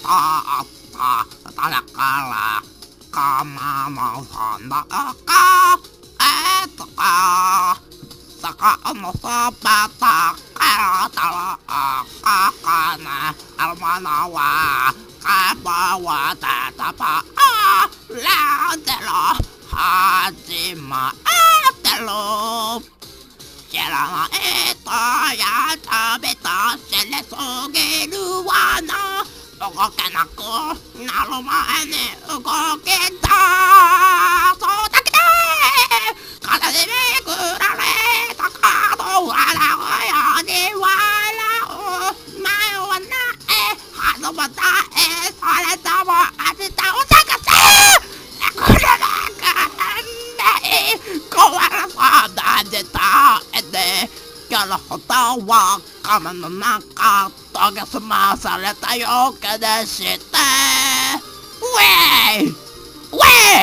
った誰からかまもそんなか坂のそばたからたらかかなあまなはかばわたたばらんでろ始まってる知らないとや食べたしれすぎるわな動けなくなる前に動けたそうだけで風にめくられた角笑うように笑う前はない始まったそれとも明日を探せこれなんかない壊れそうな時代でやるほどは亀の中研ぎ澄まされたよけでしてウェイウェイ